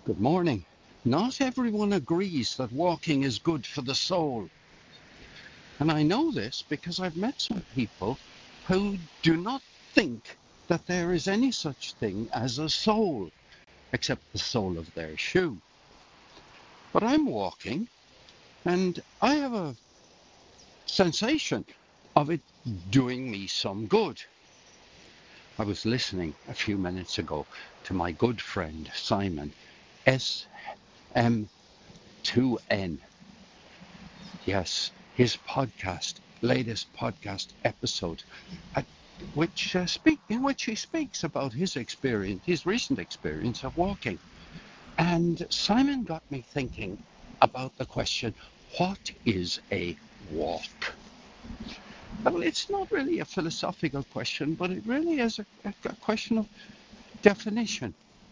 Good morning. Not everyone agrees that walking is good for the soul. And I know this because I've met some people who do not think that there is any such thing as a soul, except the sole of their shoe. But I'm walking and I have a sensation of it doing me some good. I was listening a few minutes ago to my good friend Simon, SM2N. Yes, his latest podcast episode, in which he speaks about his experience, his recent experience of walking. And Simon got me thinking about the question, what is a walk? Well, it's not really a philosophical question, but it really is a question of definition.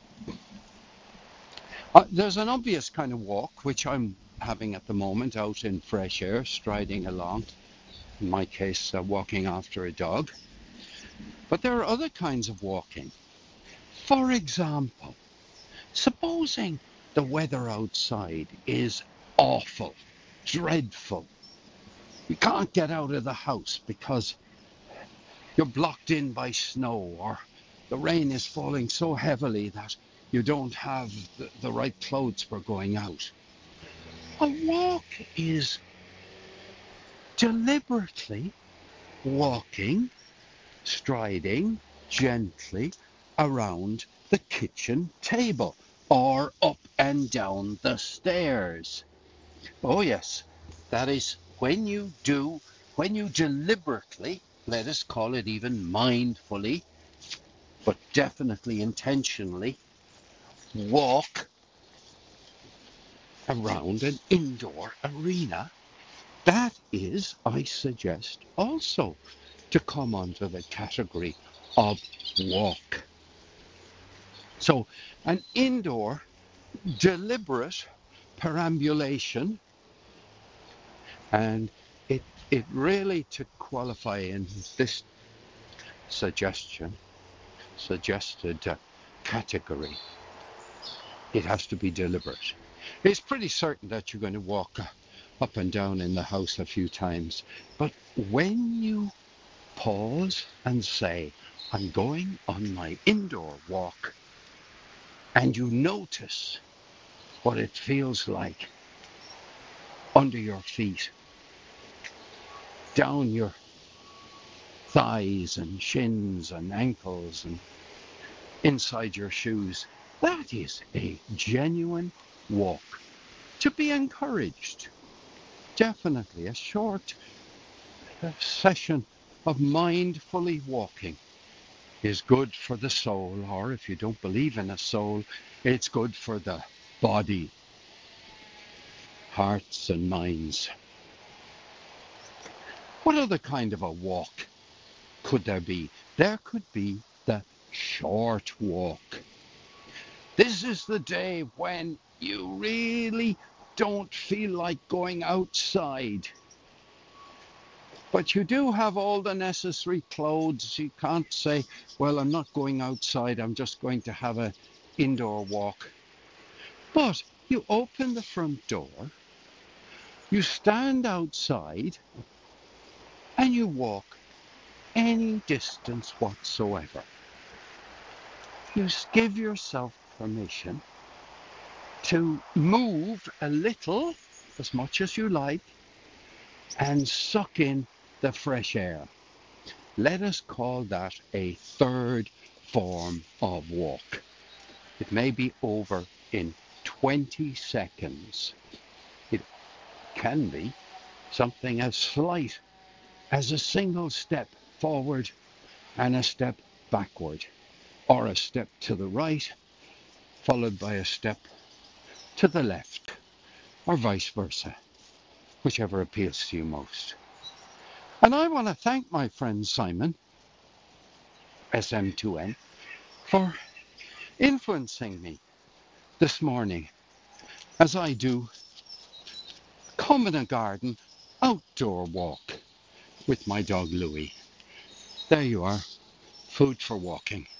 There's an obvious kind of walk, which I'm having at the moment out in fresh air, striding along, in my case, walking after a dog. But there are other kinds of walking. For example, supposing the weather outside is awful, dreadful. You can't get out of the house because you're blocked in by snow, or the rain is falling so heavily that you don't have the right clothes for going out. A walk is deliberately walking, striding gently around the kitchen table or up and down the stairs. Oh yes, that is when you deliberately, let us call it even mindfully, but definitely intentionally, walk around an indoor arena. That is, I suggest, also to come under the category of walk. So an indoor deliberate perambulation, and it really, to qualify in this suggested category, it has to be deliberate. It's pretty certain that you're going to walk up and down in the house a few times, but when you pause and say, I'm going on my indoor walk, and you notice what it feels like under your feet, down your thighs and shins and ankles and inside your shoes, that is a genuine walk to be encouraged. Definitely a short session of mindfully walking is good for the soul, or if you don't believe in a soul, it's good for the body, hearts and minds. What other kind of a walk could there be? There could be the short walk. This is the day when you really don't feel like going outside, but you do have all the necessary clothes. You can't say, well, I'm not going outside, I'm just going to have an indoor walk. But you open the front door, you stand outside, and you walk any distance whatsoever. You give yourself permission to move a little, as much as you like, and suck in the fresh air. Let us call that a third form of walk. It may be over in 20 seconds. It can be something as slight as a single step forward and a step backward, or a step to the right, followed by a step to the left, or vice versa, whichever appeals to you most. And I want to thank my friend Simon, SM2N, for influencing me this morning as I do come in a garden outdoor walk with my dog Louie. There you are, food for walking.